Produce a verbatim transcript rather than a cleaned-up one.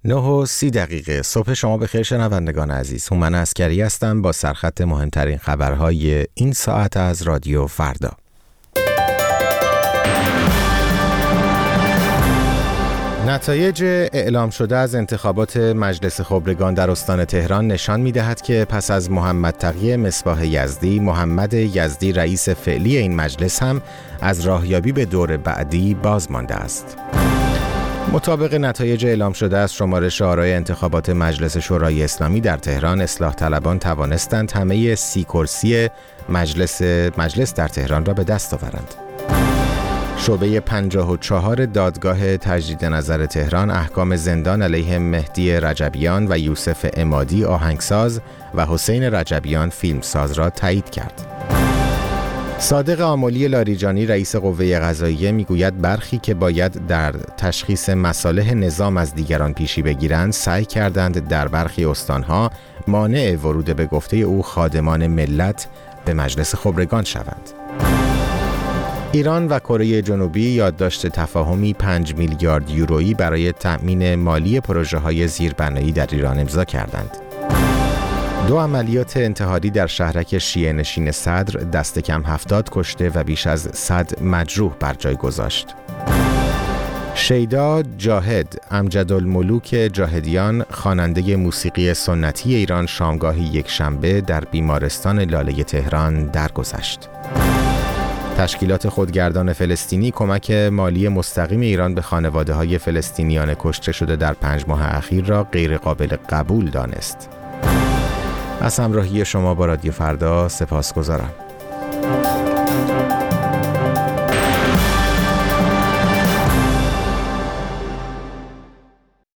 نه و سی دقیقه صبح شما بخیر شنوندگان عزیز. هومن عسکری هستم با سرخط مهمترین خبرهای این ساعت از رادیو فردا. نتایج اعلام شده از انتخابات مجلس خبرگان در استان تهران نشان می‌دهد که پس از محمد تقی مصباح یزدی، محمد یزدی رئیس فعلی این مجلس هم از راهیابی به دور بعدی باز مانده است. مطابق نتایج اعلام شده از شمارش آرای انتخابات مجلس شورای اسلامی در تهران، اصلاح طلبان توانستند همه سی کرسی مجلس مجلس در تهران را به دست آورند. شعبه پنجاه و چهار دادگاه تجدید نظر تهران احکام زندان علیه مهدی رجبیان و یوسف عمادی آهنگساز و حسین رجبیان فیلمساز را تایید کرد. صادق آملی لاریجانی رئیس قوه قضاییه میگوید برخی که باید در تشخیص مصالح نظام از دیگران پیشی بگیرند سعی کردند در برخی استانها مانع ورود به گفته او خادمان ملت به مجلس خبرگان شوند. ایران و کره جنوبی یادداشت تفاهمی پنج میلیارد یورویی برای تأمین مالی پروژه‌های زیربنایی در ایران امضا کردند. دو عملیات انتحاری در شهرک شیعه نشین صدر دست کم هفتاد کشته و بیش از صد مجروح بر جای گذاشت. شیدا جاهد امجدالملوک جاهدیان خواننده موسیقی سنتی ایران شامگاه یک شنبه در بیمارستان لاله تهران درگذشت. تشکیلات خودگردان فلسطینی کمک مالی مستقیم ایران به خانواده‌های فلسطینیان کشته شده در پنج ماه اخیر را غیر قابل قبول دانست. از همراهی شما با رادیو فردا سپاسگزارم.